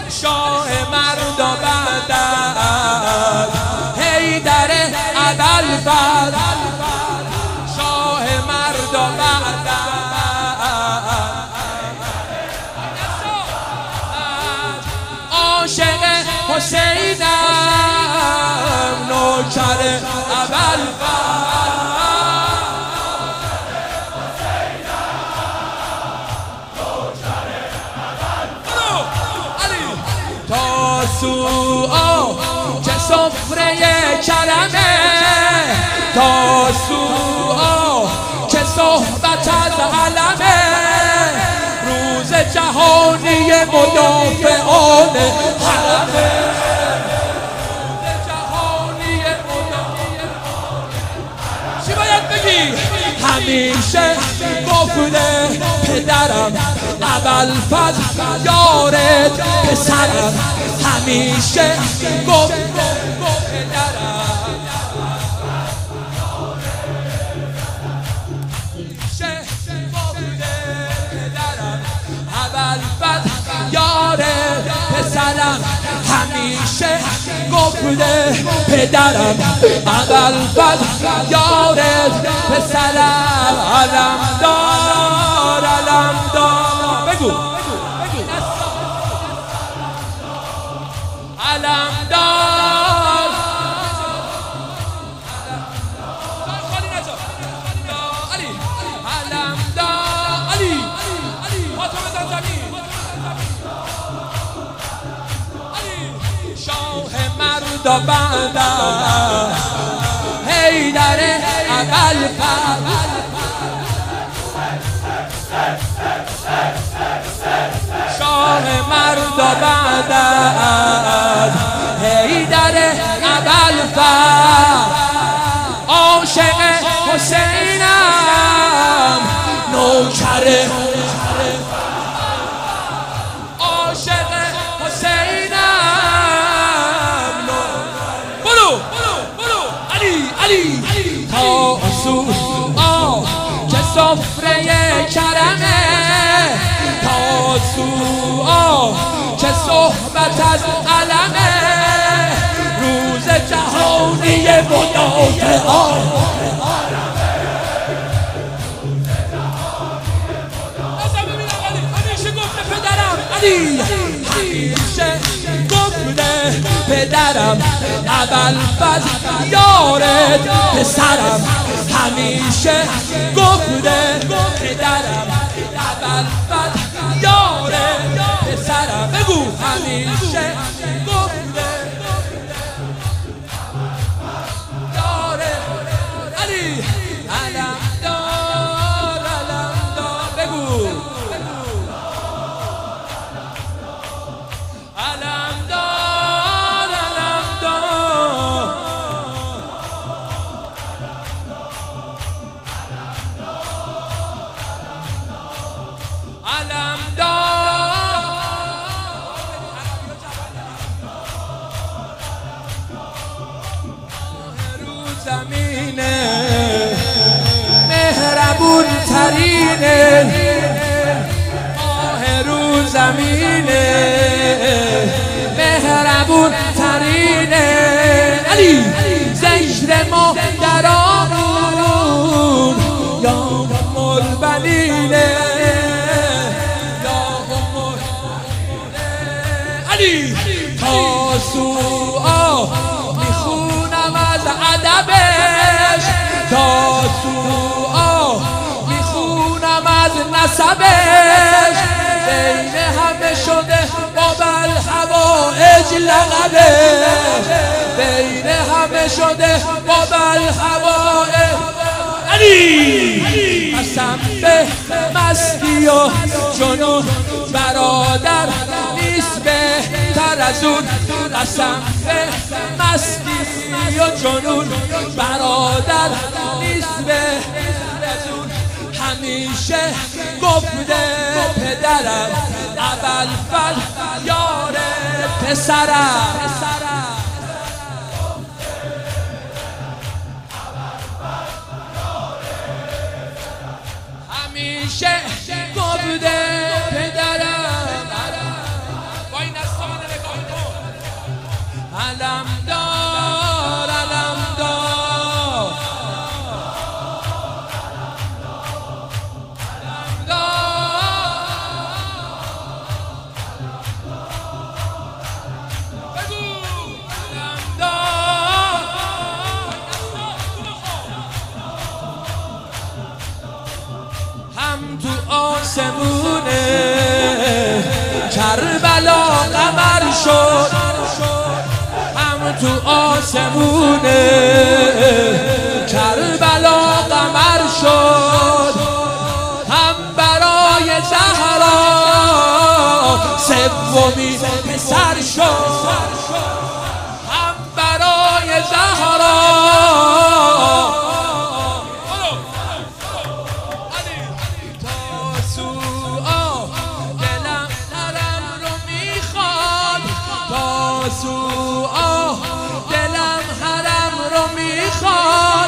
شاه مرد و بدر حیدر ابوالفضل شاه مرد و بدر عاشق حسینم نوکر ابوالفضل تاسوعا که سفره کرمه تاسوعا که صحبت از علمه روز جهانی مدافعان حرمه روز جهانی چی باید بگی؟ همیشه گفته پدرم ابوالفضل یارت پسرم همیشه گفته پدرم ابوالفضل یارت پسرم همیشه گفته پدرم ابوالفضل یارت پسرم علمدار علمدار بگو علمدار خالی نجا علی علمدار علی پاتو بزن زمین علی شاه مرد و بدر حیدر ابوالفضل شاه مرد و بدر حیدر ابوالفضل عاشق حسینم نوکر عاشق حسینم برو علی علی تاسوعا که سفره کرمه تاسوعا که صحبت از علمه روز جهانی مدافعان همیشه گفته پدرم علی همیشه گفته پدرم ابوالفضل یارت پسرم همیشه گفته پدرم ابوالفضل یارت پسرم بگو همیشه گفته یارت علی علمدار علمدار بگو علمدار علمدار زمینه مهربون ترینه ماه رو زمینه مهربون ترینه علی زجر مادرامون یا البنینه علی تاسوعا میخونم از ادبش تاسوعا میخونم از نسبش بین همه شده باب الحوائج لقبش بین همه شده باب الحوائج علی قسم به مستی و جنون برادر نیست بهتر از اون قسم به مستی و جنون برادر نیست بهتر از اون همیشه گفته پدرم ابوالفضل یار پسرم همیشه گفته پدرم با این کربلا قمر شد هم تو آسمونه کربلا قمر شد هم برای زهرا سومی پسر شد هم برای زهرا دلم حرم رو میخواد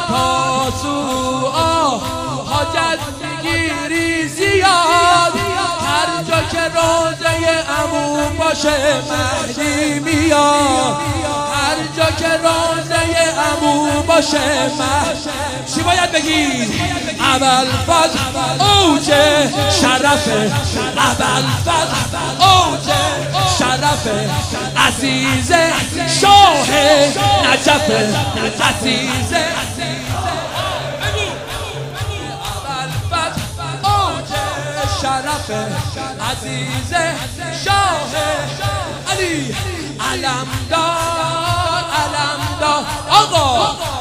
تاسوعا حاجت میگیری زیاد هر جا که روزه عمو باشه مهدی میاد هر جا که روزه عمو باشه مهدی چی باید بگید ابوالفضل اوج شرف ابوالفضل اوج شرف عزیز شاه نجف عزیز ابوالفضل اوج شرف عزیز شاه علی علمدار آقا